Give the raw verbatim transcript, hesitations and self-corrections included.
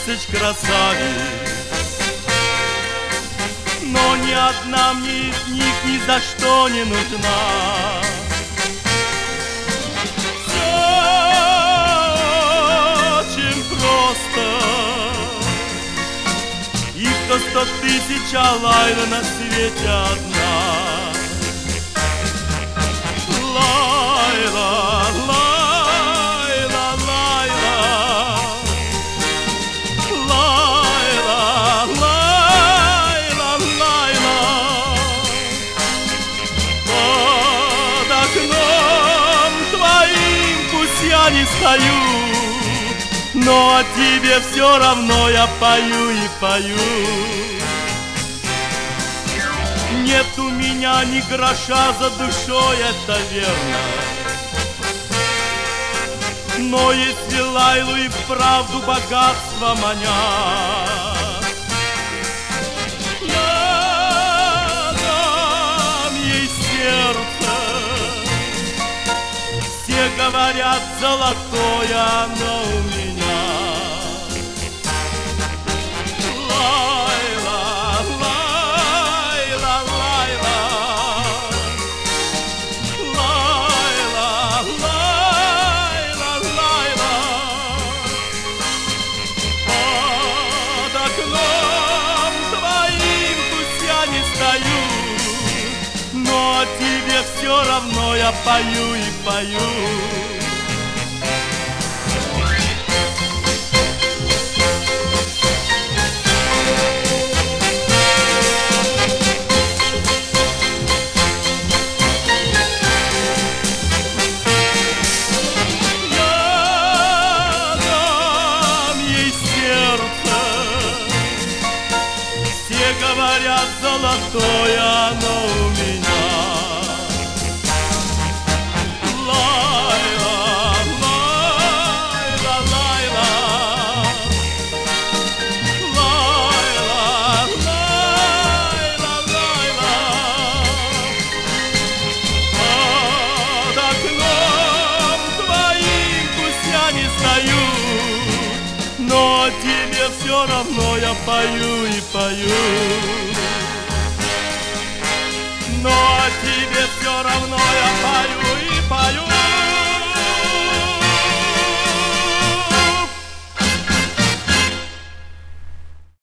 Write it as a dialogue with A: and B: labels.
A: тысяч красавиц, но ни одна мне из них ни за что не нужна. Все очень просто. Их-то сто тысяч, а Лайла на свете одна. Лайла, Лайла, Лайла, Лайла, Лайла, Лайла. Под окном твоим пусть я не стою, но о тебе все равно я пою и пою. Нет у меня ни гроша за душой, это верно, но если Лайлу и вправду богатство манят, я дам ей сердце. Все говорят, золотое оно у меня. Но тебе все равно я пою и пою. Я дам ей сердце. Все говорят, золотое оно у меня. Но тебе все равно я пою и пою. Но тебе все равно я пою.